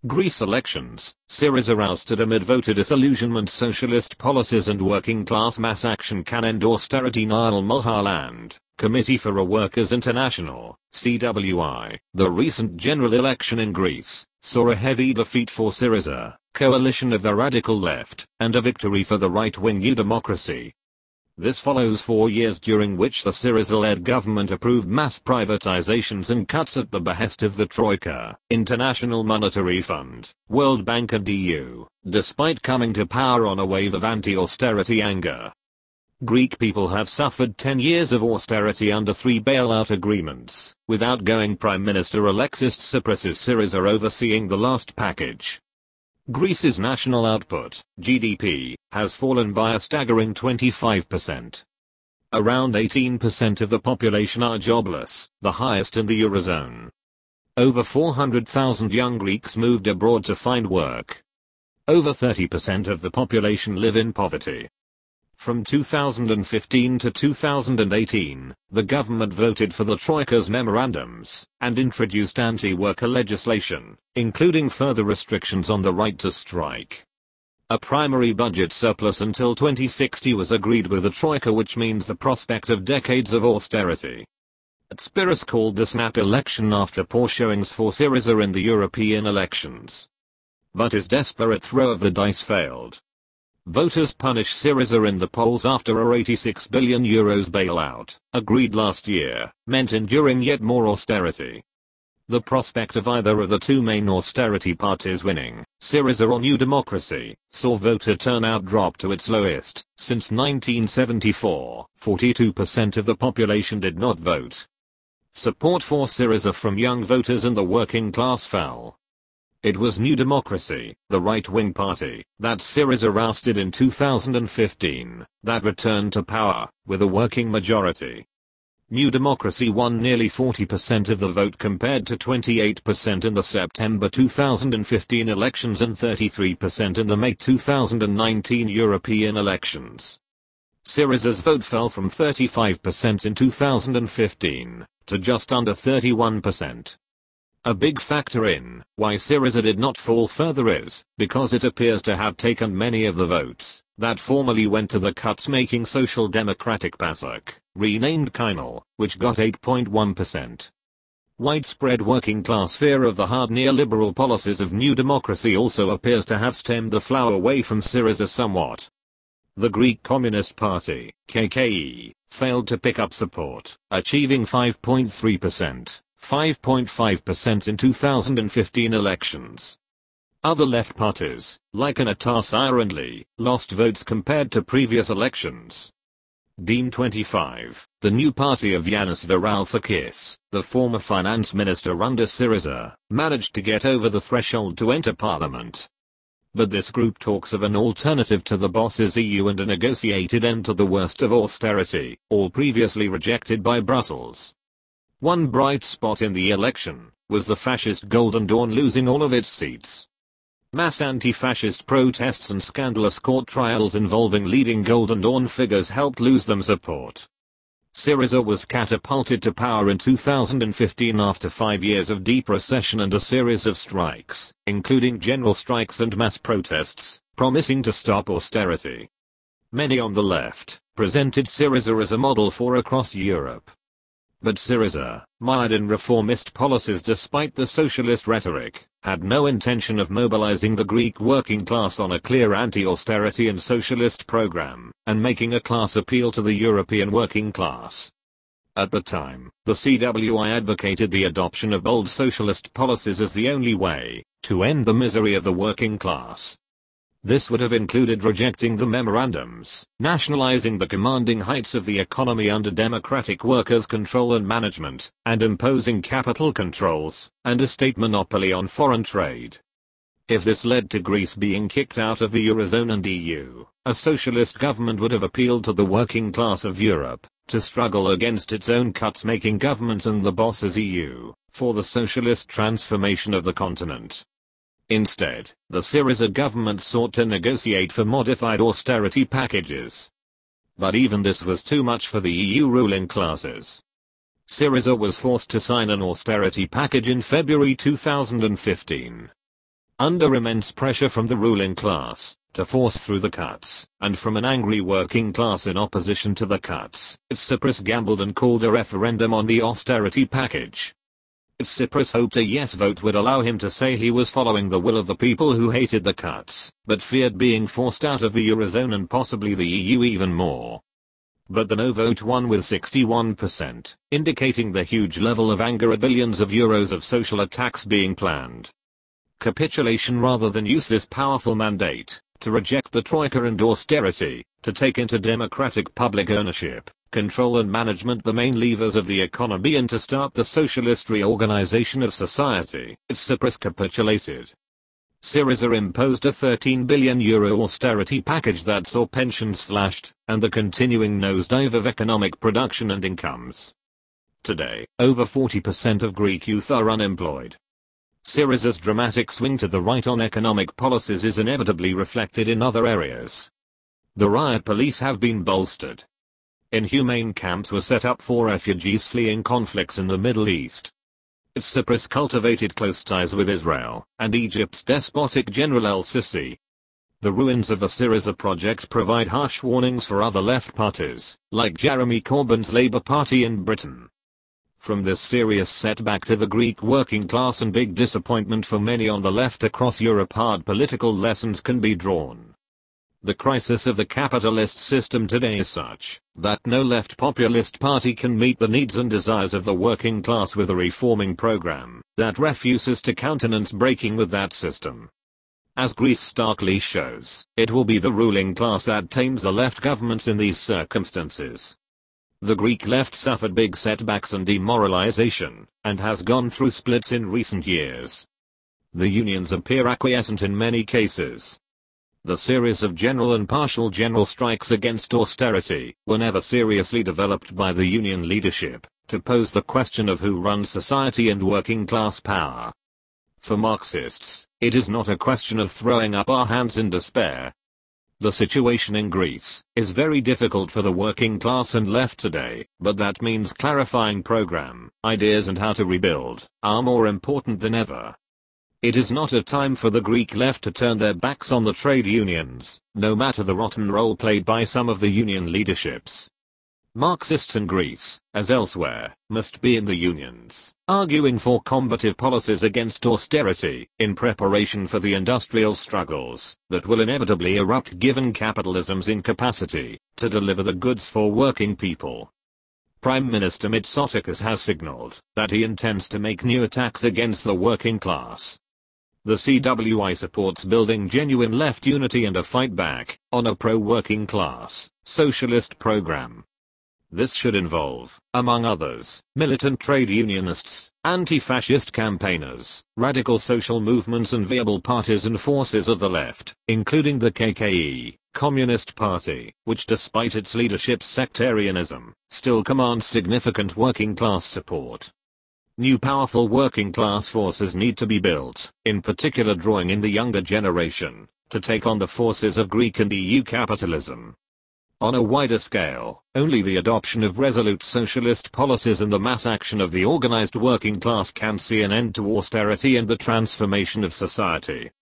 Greece elections. Syriza ousted amid voter disillusionment. Socialist policies and working class mass action can end austerity. Nile Mulhaland, Committee for a Workers International, CWI. The recent general election in Greece saw a heavy defeat for Syriza, coalition of the radical left, and a victory for the right-wing New Democracy. This follows 4 years during which the Syriza-led government approved mass privatizations and cuts at the behest of the Troika, International Monetary Fund, World Bank and EU, despite coming to power on a wave of anti-austerity anger. Greek people have suffered 10 years of austerity under 3 bailout agreements, with outgoing Prime Minister Alexis Tsipras' Syriza overseeing the last package. Greece's national output, GDP, has fallen by a staggering 25%. Around 18% of the population are jobless, the highest in the Eurozone. Over 400,000 young Greeks moved abroad to find work. Over 30% of the population live in poverty. From 2015 to 2018, the government voted for the Troika's memorandums and introduced anti-worker legislation, including further restrictions on the right to strike. A primary budget surplus until 2060 was agreed with the Troika, which means the prospect of decades of austerity. Tsipras called the snap election after poor showings for Syriza in the European elections. But his desperate throw of the dice failed. Voters punished Syriza in the polls after a €86 billion bailout, agreed last year, meant enduring yet more austerity. The prospect of either of the two main austerity parties winning, Syriza or New Democracy, saw voter turnout drop to its lowest since 1974. 42% of the population did not vote. Support for Syriza from young voters and the working class fell. It was New Democracy, the right-wing party, that Syriza ousted in 2015, that returned to power, with a working majority. New Democracy won nearly 40% of the vote compared to 28% in the September 2015 elections and 33% in the May 2019 European elections. Syriza's vote fell from 35% in 2015 to just under 31%. A big factor in why Syriza did not fall further is because it appears to have taken many of the votes that formerly went to the cuts-making Social Democratic PASOK, renamed Kinal, which got 8.1%. Widespread working class fear of the hard neoliberal policies of New Democracy also appears to have stemmed the flow away from Syriza somewhat. The Greek Communist Party, KKE, failed to pick up support, achieving 5.3%. 5.5% in 2015 elections. Other left parties, like Anatas Ironly, lost votes compared to previous elections. DiEM25, the new party of Yanis Varoufakis, the former finance minister under Syriza, managed to get over the threshold to enter parliament. But this group talks of an alternative to the boss's EU and a negotiated end to the worst of austerity, all previously rejected by Brussels. One bright spot in the election was the fascist Golden Dawn losing all of its seats. Mass anti-fascist protests and scandalous court trials involving leading Golden Dawn figures helped lose them support. Syriza was catapulted to power in 2015 after 5 years of deep recession and a series of strikes, including general strikes and mass protests, promising to stop austerity. Many on the left presented Syriza as a model for across Europe. But Syriza, mired in reformist policies despite the socialist rhetoric, had no intention of mobilizing the Greek working class on a clear anti-austerity and socialist program, and making a class appeal to the European working class. At the time, the CWI advocated the adoption of bold socialist policies as the only way to end the misery of the working class. This would have included rejecting the memorandums, nationalizing the commanding heights of the economy under democratic workers' control and management, and imposing capital controls and a state monopoly on foreign trade. If this led to Greece being kicked out of the Eurozone and EU, a socialist government would have appealed to the working class of Europe to struggle against its own cuts-making governments and the boss's EU for the socialist transformation of the continent. Instead, the Syriza government sought to negotiate for modified austerity packages. But even this was too much for the EU ruling classes. Syriza was forced to sign an austerity package in February 2015. Under immense pressure from the ruling class to force through the cuts, and from an angry working class in opposition to the cuts, Tsipras gambled and called a referendum on the austerity package. Tsipras hoped a yes vote would allow him to say he was following the will of the people who hated the cuts, but feared being forced out of the Eurozone and possibly the EU even more. But the no vote won with 61%, indicating the huge level of anger at billions of euros of social attacks being planned. Capitulation rather than use this powerful mandate to reject the troika and austerity, to take into democratic public ownership, control and management the main levers of the economy and to start the socialist reorganization of society, Tsipras capitulated. Syriza imposed a €13 billion austerity package that saw pensions slashed, and the continuing nosedive of economic production and incomes. Today, over 40% of Greek youth are unemployed. Syriza's dramatic swing to the right on economic policies is inevitably reflected in other areas. The riot police have been bolstered. Inhumane camps were set up for refugees fleeing conflicts in the Middle East. Tsipras cultivated close ties with Israel and Egypt's despotic General el-Sisi. The ruins of the Syriza project provide harsh warnings for other left parties, like Jeremy Corbyn's Labour Party in Britain. From this serious setback to the Greek working class and big disappointment for many on the left across Europe, hard political lessons can be drawn. The crisis of the capitalist system today is such that no left populist party can meet the needs and desires of the working class with a reforming program that refuses to countenance breaking with that system. As Greece starkly shows, it will be the ruling class that tames the left governments in these circumstances. The Greek left suffered big setbacks and demoralization, and has gone through splits in recent years. The unions appear acquiescent in many cases. The series of general and partial general strikes against austerity were never seriously developed by the union leadership to pose the question of who runs society and working class power. For Marxists, it is not a question of throwing up our hands in despair. The situation in Greece is very difficult for the working class and left today, but that means clarifying program, ideas and how to rebuild are more important than ever. It is not a time for the Greek left to turn their backs on the trade unions, no matter the rotten role played by some of the union leaderships. Marxists in Greece, as elsewhere, must be in the unions, arguing for combative policies against austerity, in preparation for the industrial struggles that will inevitably erupt given capitalism's incapacity to deliver the goods for working people. Prime Minister Mitsotakis has signaled that he intends to make new attacks against the working class. The CWI supports building genuine left unity and a fight back on a pro-working class, socialist program. This should involve, among others, militant trade unionists, anti-fascist campaigners, radical social movements and viable parties and forces of the left, including the KKE, Communist Party, which despite its leadership's sectarianism, still commands significant working class support. New powerful working class forces need to be built, in particular drawing in the younger generation, to take on the forces of Greek and EU capitalism. On a wider scale, only the adoption of resolute socialist policies and the mass action of the organized working class can see an end to austerity and the transformation of society.